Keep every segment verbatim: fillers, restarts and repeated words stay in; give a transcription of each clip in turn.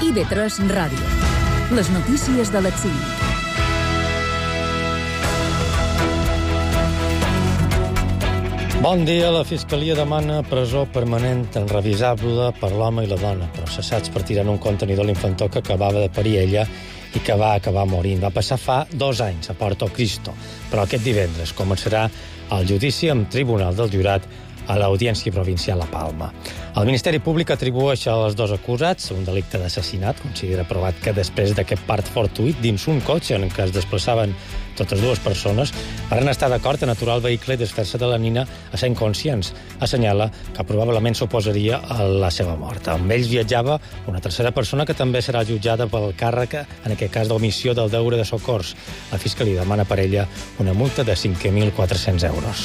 I B tres Ràdio. Les notícies de les cinc. Bon dia. La Fiscalia demana presó permanent enrevisable per l'home i la dona, processats per tirar en un contenidor l'infantó que acabava de parir ella i que va acabar morint. Va passar fa dos anys a Porto Cristo, però aquest divendres començarà el judici amb tribunal del jurat a l'Audiència Provincial a Palma. El Ministeri Públic atribueix als dos acusats un delicte d'assassinat. Considera provat que després d'aquest part fortuït dins un cotxe en què es desplaçaven totes dues persones van estar d'acord en aturar el vehicle i desfer-se de la nina a ser inconscients. Assenyala que probablement suposaria la seva mort. Amb ells viatjava una tercera persona que també serà jutjada pel càrrec, en aquest cas d'omissió del deure de socors. La Fiscalia demana per ella una multa de cinc mil quatre-cents euros.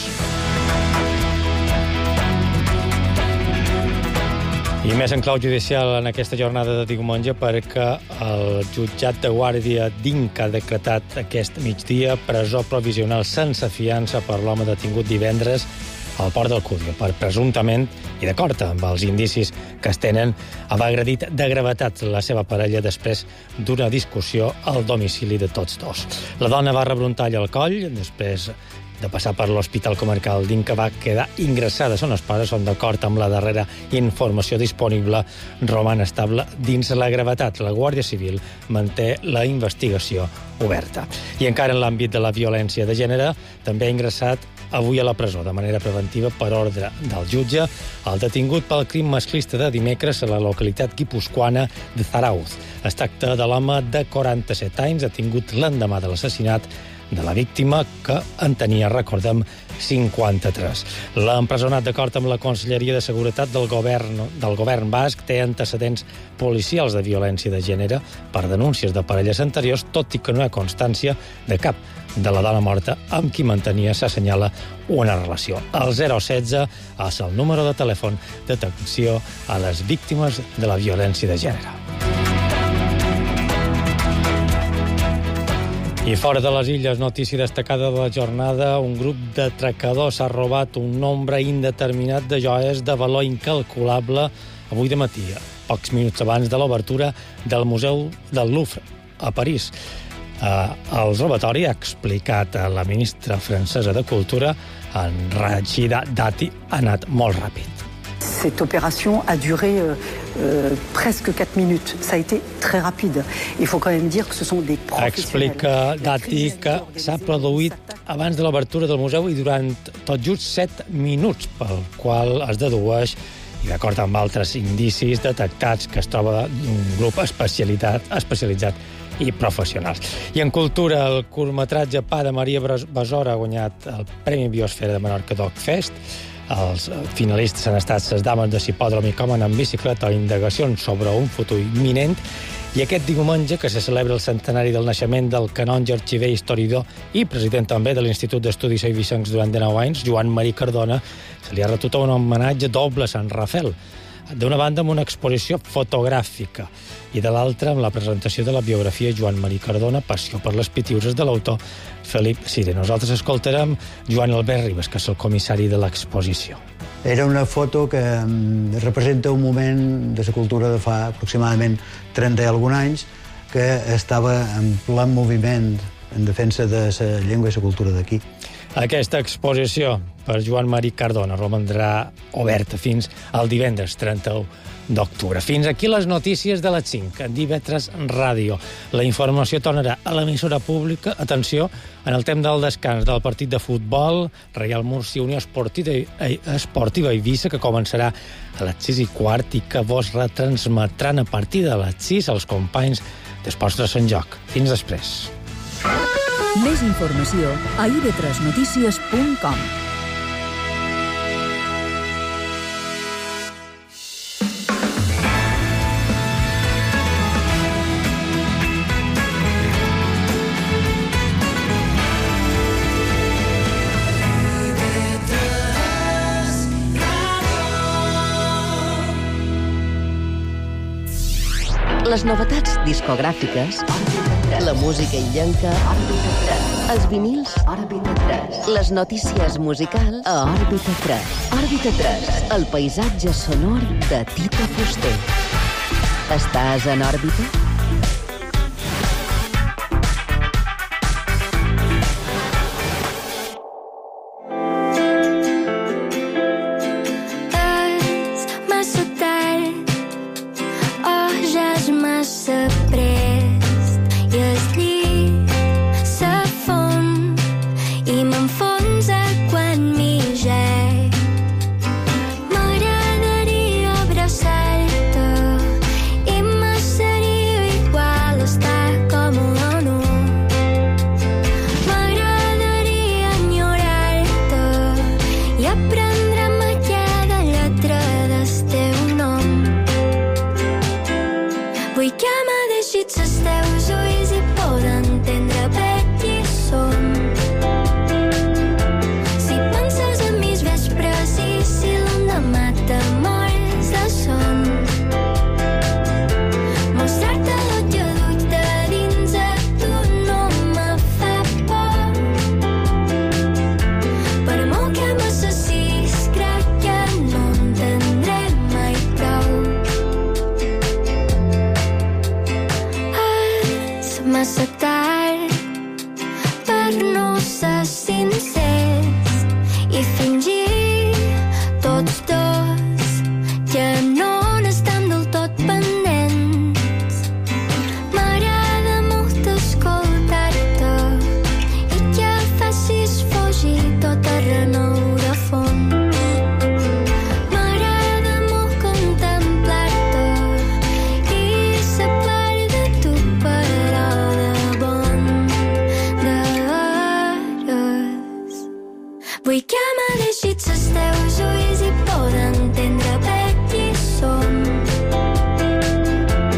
I més en clau judicial en aquesta jornada de diumenge perquè el jutjat de Guàrdia d'Inca ha decretat aquest migdia presó provisional sense fiança per l'home detingut divendres al Port d'Alcúdia per presumptament, i d'acord amb els indicis que es tenen, haver agredit de gravetat la seva parella després d'una discussió al domicili de tots dos. La dona va rebre un tall al coll, després de passar per l'Hospital Comarcal d'Inca va quedar ingressada. Són els pares, són d'acord amb la darrera informació disponible, roman estable dins la gravetat. La Guàrdia Civil manté la investigació oberta. I encara en l'àmbit de la violència de gènere, també ha ingressat avui a la presó de manera preventiva per ordre del jutge el detingut pel crim masclista de dimecres a la localitat guipuscoana de Zarauz. Es tracta de l'home de quaranta-set anys detingut l'endemà de l'assassinat de la víctima, que en tenia, recordem, cinquanta-tres. L'empresonat, d'acord amb la Conselleria de Seguretat del govern, del govern basc, té antecedents policials de violència de gènere per denúncies de parelles anteriors, tot i que no hi ha constància de cap de la dona morta amb qui mantenia, s'assenyala, una relació. El zero setze és el número de telèfon d'atenció a les víctimes de la violència de gènere. I fora de les illes, notícia destacada de la jornada, un grup de tracadors ha robat un nombre indeterminat de joies de valor incalculable avui de matí, pocs minuts abans de l'obertura del Museu del Louvre a París. Eh, el robatori, ha explicat a la ministra francesa de Cultura, en Rachida Dati, ha anat molt ràpid. Cette opération a duré euh, euh, presque quatre minutes. Ça a été très rapide. Il faut quand même dire que ce sont des professionnels. Explica Dati que s'ha produït abans de l'obertura del museu i durant tot just set minuts, pel qual es dedueix, i d'acord amb altres indicis detectats, que es troba un grup especialitat, especialitzat i professionals. I en cultura, el curtmetratge Pa de Maria Besora ha guanyat el Premi Biosfera de Menorca Doc Fest. Els finalistes han estat les dames de Cipòdrom i Com anar en bicicleta o indagacions sobre un futur imminent. I aquest diumenge, que se celebra el centenari del naixement del canonge, arxiver, historiador i president també de l'Institut d'Estudis Eivissencs durant dinou anys, Joan Marí Cardona, se li ha retut un homenatge doble a Sant Rafel. D'una banda amb una exposició fotogràfica i de l'altra amb la presentació de la biografia Joan Marí Cardona, Passió per les pitiuses, de l'autor Felip Sire. Nosaltres escoltarem Joan Albert Ribas, que és el comissari de l'exposició. Era una foto que representa un moment de la cultura de fa aproximadament trenta i algun anys, que estava en ple moviment en defensa de la llengua i la cultura d'aquí. Aquesta exposició per Joan Marí Cardona romandrà oberta fins al divendres trenta-u d'octubre. Fins aquí les notícies de les cinc, en I B tres Ràdio. La informació tornarà a l'emissora pública, atenció, en el temps del descans del partit de futbol Reial Múrcia Unió Esportiva, Esportiva Eivissa, que començarà a les sis i quart i que vos retransmetran a partir de les sis els companys d'Esports de Sant Joc. Fins després. Més informació a i b tres notícies punt com. Les novetats discogràfiques, la música illenca, els vinils, les notícies musicals a Òrbita tres. Òrbita tres, el paisatge sonor de Tito Fuster. Estàs en òrbita?